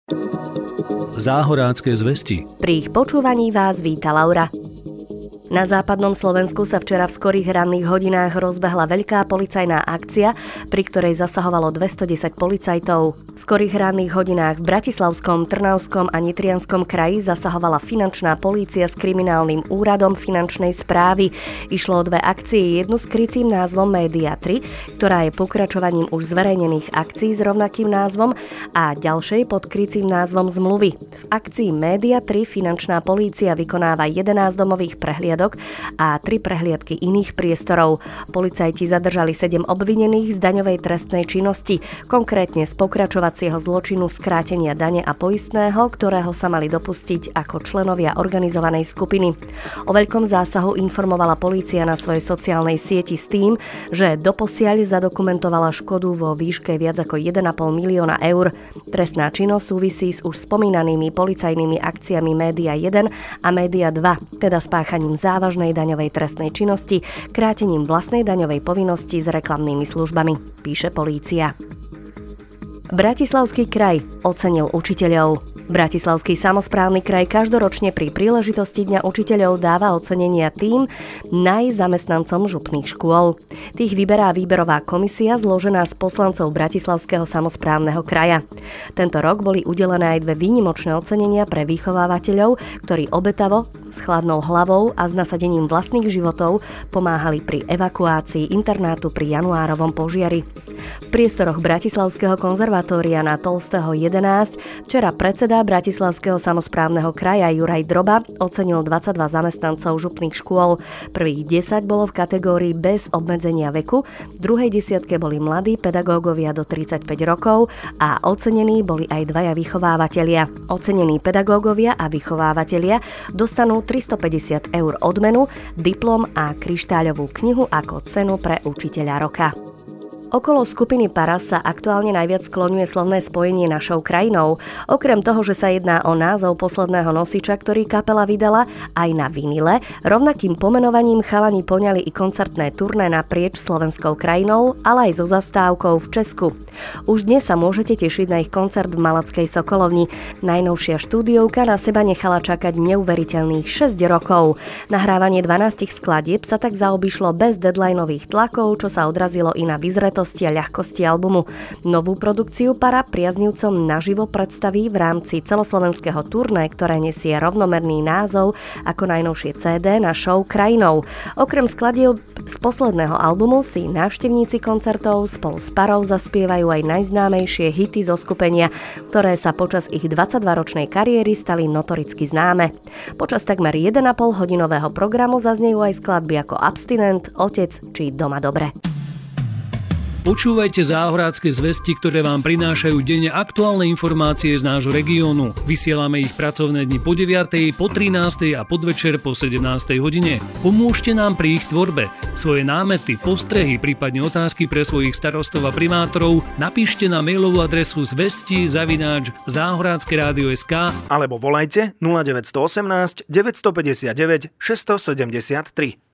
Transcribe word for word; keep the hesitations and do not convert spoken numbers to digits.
Záhorácké zvesti. Pri ich počúvaní vás víta Laura. Na západnom Slovensku sa včera v skorých ranných hodinách rozbehla veľká policajná akcia, pri ktorej zasahovalo dvestodesať policajtov. V skorých ranných hodinách v Bratislavskom, Trnavskom a Nitrianskom kraji zasahovala finančná polícia s kriminálnym úradom finančnej správy. Išlo o dve akcie, jednu s krycím názvom Média tri, ktorá je pokračovaním už zverejnených akcií s rovnakým názvom, a ďalšej pod krycím názvom Zmluvy. V akcii Média tri finančná polícia vykonáva jedenásť domových prehliadok a tri prehliadky iných priestorov. Policajti zadržali sedem obvinených z daňovej trestnej činnosti, konkrétne z pokračovacieho zločinu skrátenia dane a poistného, ktorého sa mali dopustiť ako členovia organizovanej skupiny. O veľkom zásahu informovala polícia na svojej sociálnej sieti s tým, že doposiaľ zadokumentovala škodu vo výške viac ako jeden a pol milióna eur. Trestná činnosť súvisí s už spomínanými policajnými akciami Média jeden a Média dva, teda spáchaním závažnej daňovej trestnej činnosti, krátením vlastnej daňovej povinnosti s reklamnými službami, píše polícia. Bratislavský kraj ocenil učiteľov. Bratislavský samosprávny kraj každoročne pri príležitosti Dňa učiteľov dáva ocenenia tým najzamestnancom župných škôl. Tých vyberá výberová komisia zložená z poslancov Bratislavského samosprávneho kraja. Tento rok boli udelené aj dve výnimočné ocenenia pre vychovávateľov, ktorí obetavo, s chladnou hlavou a s nasadením vlastných životov pomáhali pri evakuácii internátu pri januárovom požiari. V priestoroch Bratislavského konzervatória na Tolstého jedenásť včera predseda Bratislavského samosprávneho kraja Juraj Droba ocenil dvadsaťdva zamestnancov župných škôl. Prvých desať bolo v kategórii bez obmedzenia veku, v druhej desiatke boli mladí pedagógovia do tridsaťpäť rokov a ocenení boli aj dvaja vychovávatelia. Ocenení pedagógovia a vychovávatelia dostanú tristopäťdesiat eur odmenu, diplom a kryštáľovú knihu ako cenu pre učiteľa roka. Okolo skupiny Paras sa aktuálne najviac skloňuje slovné spojenie Našou krajinou. Okrem toho, že sa jedná o názov posledného nosiča, ktorý kapela vydala, aj na vinile, rovnakým pomenovaním chalani poňali i koncertné turné naprieč slovenskou krajinou, ale aj so zastávkou v Česku. Už dnes sa môžete tešiť na ich koncert v Malackej Sokolovni. Najnovšia štúdiovka na seba nechala čakať neuveriteľných šesť rokov. Nahrávanie dvanástich skladieb sa tak zaobišlo bez deadlineových tlakov, čo sa odrazilo i na vyzretosť a ľahkosti albumu. Novú produkciu Para priaznivcom naživo predstaví v rámci celoslovenského turné, ktoré nesie rovnomerný názov ako najnovšie cé dé Našou krajinou. Okrem skladieb z posledného albumu si návštevníci koncertov spolu s Parou zaspievajú aj najznámejšie hity zo skupenia, ktoré sa počas ich dvadsaťdvaročnej kariéry stali notoricky známe. Počas takmer jeden a pol hodinového programu zaznejú aj skladby ako Abstinent, Otec či Doma dobre. Počúvajte záhorácké zvesti, ktoré vám prinášajú denne aktuálne informácie z nášho regiónu. Vysielame ich pracovné dni po deviatej, po trinástej a podvečer po sedemnástej hodine. Pomôžte nám pri ich tvorbe. Svoje námety, postrehy, prípadne otázky pre svojich starostov a primátorov napíšte na mailovú adresu zvesti zavináč záhorácké rádio bodka es ká alebo volajte nula deväť jedna osem deväť päť deväť šesť sedem tri.